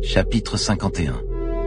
Chapitre 51.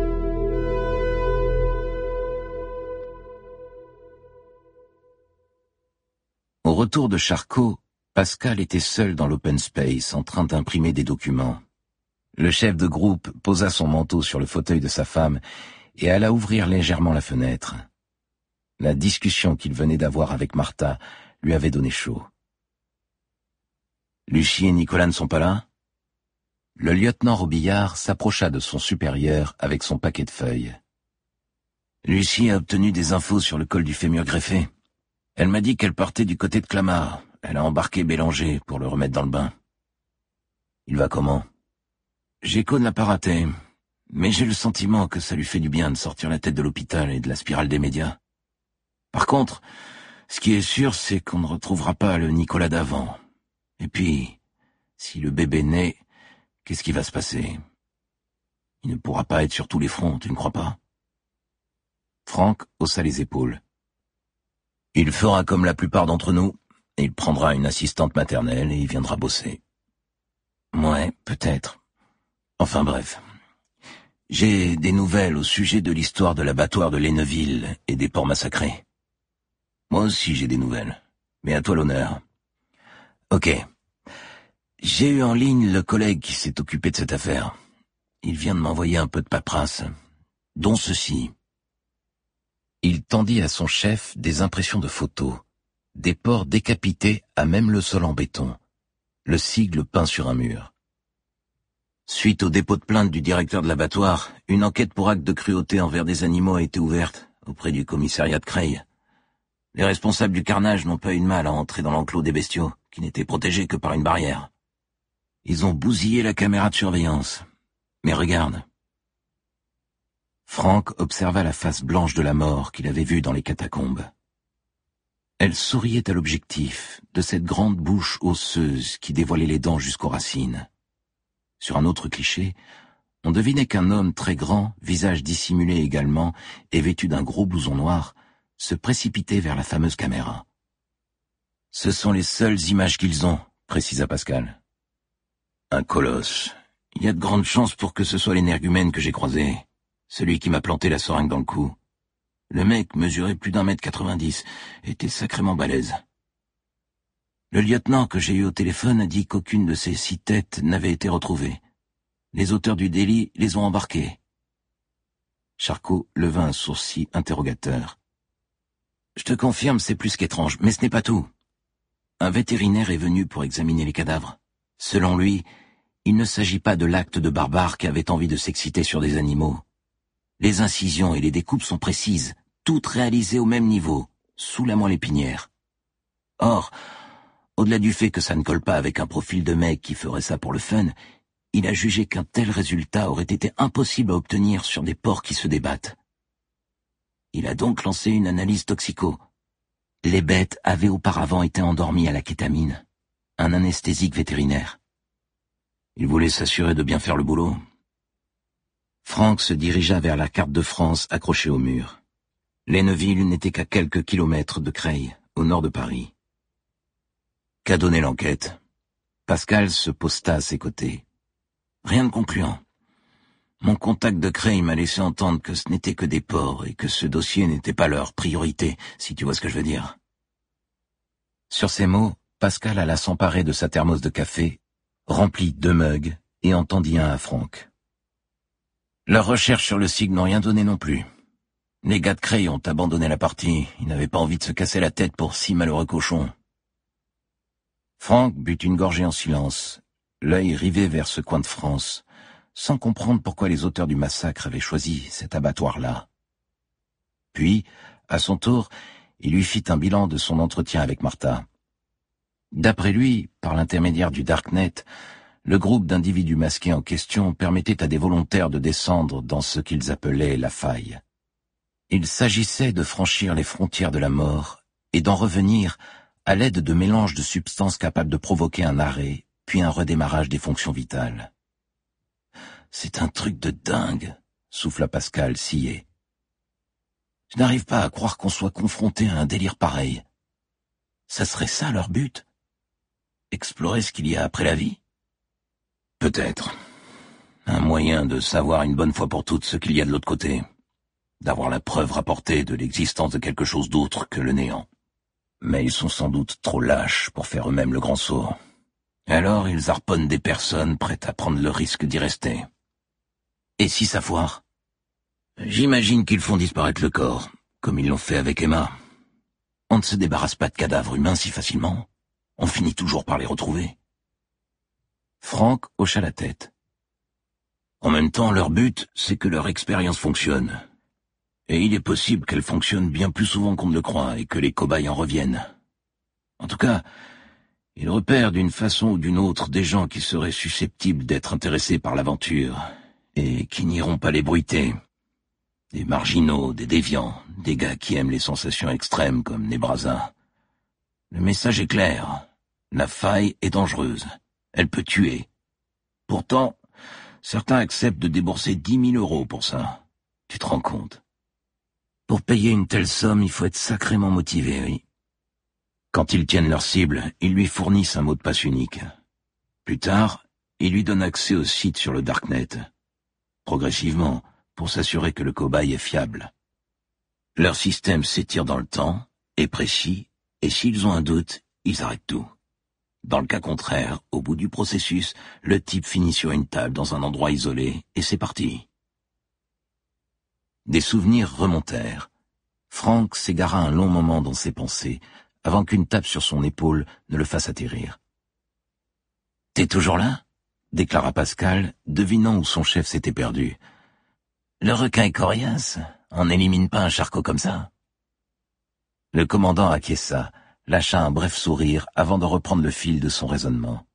Au retour de Charcot, Pascal était seul dans l'open space en train d'imprimer des documents. Le chef de groupe posa son manteau sur le fauteuil de sa femme et alla ouvrir légèrement la fenêtre. La discussion qu'il venait d'avoir avec Martha lui avait donné chaud. Lucie et Nicolas ne sont pas là ? Le lieutenant Robillard s'approcha de son supérieur avec son paquet de feuilles. Lucie a obtenu des infos sur le col du fémur greffé. Elle m'a dit qu'elle partait du côté de Clamart. Elle a embarqué Bélanger pour le remettre dans le bain. Il va comment ? Géco ne l'a pas raté, mais j'ai le sentiment que ça lui fait du bien de sortir la tête de l'hôpital et de la spirale des médias. Par contre, ce qui est sûr, c'est qu'on ne retrouvera pas le Nicolas d'avant. Et puis, si le bébé naît, qu'est-ce qui va se passer ? Il ne pourra pas être sur tous les fronts, tu ne crois pas ? Franck haussa les épaules. Il fera comme la plupart d'entre nous. Il prendra une assistante maternelle et il viendra bosser. Ouais, peut-être. Enfin bref. J'ai des nouvelles au sujet de l'histoire de l'abattoir de Lenneville et des porcs massacrés. Moi aussi j'ai des nouvelles, mais à toi l'honneur. Ok. J'ai eu en ligne le collègue qui s'est occupé de cette affaire. Il vient de m'envoyer un peu de paperasse, dont ceci. Il tendit à son chef des impressions de photos, des porcs décapités à même le sol en béton, le sigle peint sur un mur. Suite au dépôt de plainte du directeur de l'abattoir, une enquête pour acte de cruauté envers des animaux a été ouverte auprès du commissariat de Creil. Les responsables du carnage n'ont pas eu de mal à entrer dans l'enclos des bestiaux, qui n'était protégé que par une barrière. Ils ont bousillé la caméra de surveillance. Mais regarde. Franck observa la face blanche de la mort qu'il avait vue dans les catacombes. Elle souriait à l'objectif de cette grande bouche osseuse qui dévoilait les dents jusqu'aux racines. Sur un autre cliché, on devinait qu'un homme très grand, visage dissimulé également, et vêtu d'un gros blouson noir, se précipitait vers la fameuse caméra. « Ce sont les seules images qu'ils ont », précisa Pascal. « Un colosse. Il y a de grandes chances pour que ce soit l'énergumène que j'ai croisé, celui qui m'a planté la seringue dans le cou. Le mec mesurait plus d'1,90 m, était sacrément balèze. Le lieutenant que j'ai eu au téléphone a dit qu'aucune de ces 6 têtes n'avait été retrouvée. Les auteurs du délit les ont embarqués. » Charcot leva un sourcil interrogateur. « Je te confirme, c'est plus qu'étrange, mais ce n'est pas tout. Un vétérinaire est venu pour examiner les cadavres. Selon lui, il ne s'agit pas de l'acte de barbare qui avait envie de s'exciter sur des animaux. Les incisions et les découpes sont précises, toutes réalisées au même niveau, sous la moelle épinière. Or, au-delà du fait que ça ne colle pas avec un profil de mec qui ferait ça pour le fun, il a jugé qu'un tel résultat aurait été impossible à obtenir sur des porcs qui se débattent. Il a donc lancé une analyse toxico. Les bêtes avaient auparavant été endormies à la kétamine, un anesthésique vétérinaire. Il voulait s'assurer de bien faire le boulot. Franck se dirigea vers la carte de France accrochée au mur. Lenneville n'était qu'à quelques kilomètres de Creil, au nord de Paris. Qu'a donné l'enquête ? Pascal se posta à ses côtés. Rien de concluant. Mon contact de Creil m'a laissé entendre que ce n'était que des porcs et que ce dossier n'était pas leur priorité, si tu vois ce que je veux dire. Sur ces mots, Pascal alla s'emparer de sa thermos de café, remplit 2 mugs et en tendit un à Franck. Leurs recherches sur le sigle n'ont rien donné non plus. Les gars de Creil ont abandonné la partie, ils n'avaient pas envie de se casser la tête pour 6 malheureux cochons. Franck but une gorgée en silence, l'œil rivé vers ce coin de France, sans comprendre pourquoi les auteurs du massacre avaient choisi cet abattoir-là. Puis, à son tour, il lui fit un bilan de son entretien avec Martha. D'après lui, par l'intermédiaire du Darknet, le groupe d'individus masqués en question permettait à des volontaires de descendre dans ce qu'ils appelaient la faille. Il s'agissait de franchir les frontières de la mort et d'en revenir à l'aide de mélanges de substances capables de provoquer un arrêt, puis un redémarrage des fonctions vitales. « C'est un truc de dingue », souffla Pascal, scié. « Je n'arrive pas à croire qu'on soit confronté à un délire pareil. Ça serait ça leur but ? Explorer ce qu'il y a après la vie ? Peut-être. Un moyen de savoir une bonne fois pour toutes ce qu'il y a de l'autre côté, d'avoir la preuve rapportée de l'existence de quelque chose d'autre que le néant. Mais ils sont sans doute trop lâches pour faire eux-mêmes le grand saut. Alors ils harponnent des personnes prêtes à prendre le risque d'y rester. Et si ça foire? J'imagine qu'ils font disparaître le corps, comme ils l'ont fait avec Emma. On ne se débarrasse pas de cadavres humains si facilement. On finit toujours par les retrouver. Frank hocha la tête. En même temps, leur but, c'est que leur expérience fonctionne. Et il est possible qu'elle fonctionne bien plus souvent qu'on ne le croit et que les cobayes en reviennent. En tout cas, ils repèrent d'une façon ou d'une autre des gens qui seraient susceptibles d'être intéressés par l'aventure et qui n'iront pas les bruiter. Des marginaux, des déviants, des gars qui aiment les sensations extrêmes comme Nebraza. Le message est clair. La faille est dangereuse. Elle peut tuer. Pourtant, certains acceptent de débourser 10 000 € pour ça. Tu te rends compte? Pour payer une telle somme, il faut être sacrément motivé, oui. Quand ils tiennent leur cible, ils lui fournissent un mot de passe unique. Plus tard, ils lui donnent accès au site sur le Darknet. Progressivement, pour s'assurer que le cobaye est fiable. Leur système s'étire dans le temps, est précis, et s'ils ont un doute, ils arrêtent tout. Dans le cas contraire, au bout du processus, le type finit sur une table dans un endroit isolé, et c'est parti. Des souvenirs remontèrent. Frank s'égara un long moment dans ses pensées, avant qu'une tape sur son épaule ne le fasse atterrir. « T'es toujours là ?» déclara Pascal, devinant où son chef s'était perdu. « Le requin est coriace, on n'élimine pas un charcot comme ça. » Le commandant acquiesça, lâcha un bref sourire avant de reprendre le fil de son raisonnement.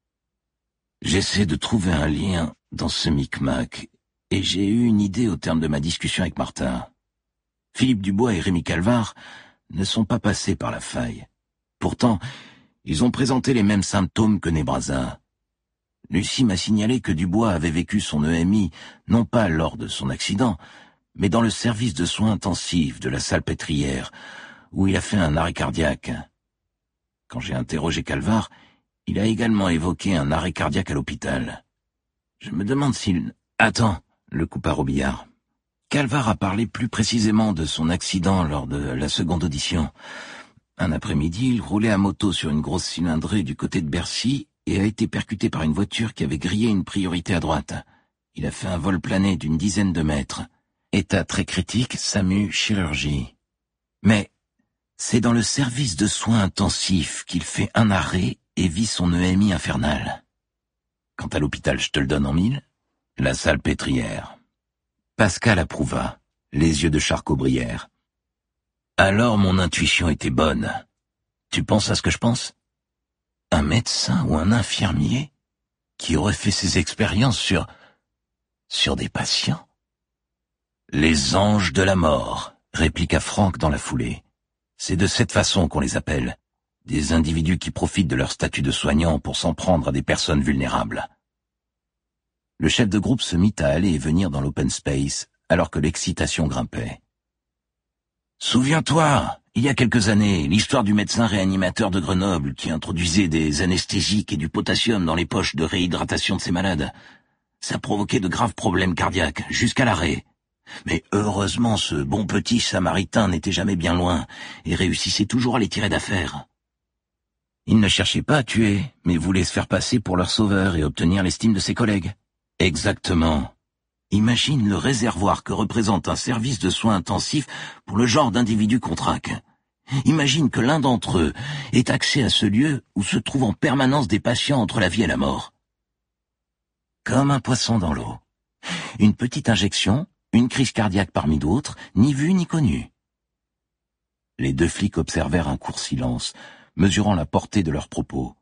« J'essaie de trouver un lien dans ce micmac, et j'ai eu une idée au terme de ma discussion avec Martin. Philippe Dubois et Rémi Calvar ne sont pas passés par la faille. Pourtant, ils ont présenté les mêmes symptômes que Nebraza. Lucie m'a signalé que Dubois avait vécu son EMI, non pas lors de son accident, mais dans le service de soins intensifs de la Salpêtrière, où il a fait un arrêt cardiaque. Quand j'ai interrogé Calvar, il a également évoqué un arrêt cardiaque à l'hôpital. Je me demande s'il... Attends, le coupa Robillard. Calvar a parlé plus précisément de son accident lors de la seconde audition. Un après-midi, il roulait à moto sur une grosse cylindrée du côté de Bercy et a été percuté par une voiture qui avait grillé une priorité à droite. Il a fait un vol plané d'une dizaine de mètres. État très critique, SAMU, chirurgie. Mais c'est dans le service de soins intensifs qu'il fait un arrêt et vit son EMI infernal. Quant à l'hôpital, je te le donne en mille, la Salpêtrière. Pascal approuva, les yeux de Charcot brillèrent. Alors mon intuition était bonne. Tu penses à ce que je pense? Un médecin ou un infirmier qui aurait fait ses expériences sur des patients? Les anges de la mort, répliqua Frank dans la foulée. C'est de cette façon qu'on les appelle. Des individus qui profitent de leur statut de soignant pour s'en prendre à des personnes vulnérables. Le chef de groupe se mit à aller et venir dans l'open space, alors que l'excitation grimpait. « Souviens-toi, il y a quelques années, l'histoire du médecin réanimateur de Grenoble qui introduisait des anesthésiques et du potassium dans les poches de réhydratation de ses malades. Ça provoquait de graves problèmes cardiaques, jusqu'à l'arrêt. Mais heureusement, ce bon petit samaritain n'était jamais bien loin et réussissait toujours à les tirer d'affaire. Il ne cherchait pas à tuer, mais voulait se faire passer pour leur sauveur et obtenir l'estime de ses collègues. Exactement. Imagine le réservoir que représente un service de soins intensifs pour le genre d'individus qu'on traque. Imagine que l'un d'entre eux ait accès à ce lieu où se trouvent en permanence des patients entre la vie et la mort. Comme un poisson dans l'eau. Une petite injection, une crise cardiaque parmi d'autres, ni vue ni connue. Les deux flics observèrent un court silence, mesurant la portée de leurs propos.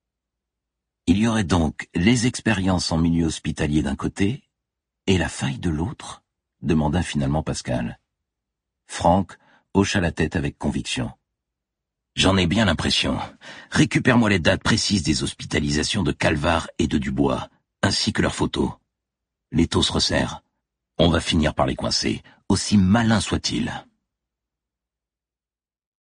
Il y aurait donc les expériences en milieu hospitalier d'un côté et la faille de l'autre, demanda finalement Pascal. Frank hocha la tête avec conviction. J'en ai bien l'impression. Récupère-moi les dates précises des hospitalisations de Calvar et de Dubois, ainsi que leurs photos. L'étau se resserre. On va finir par les coincer, aussi malin soit-il.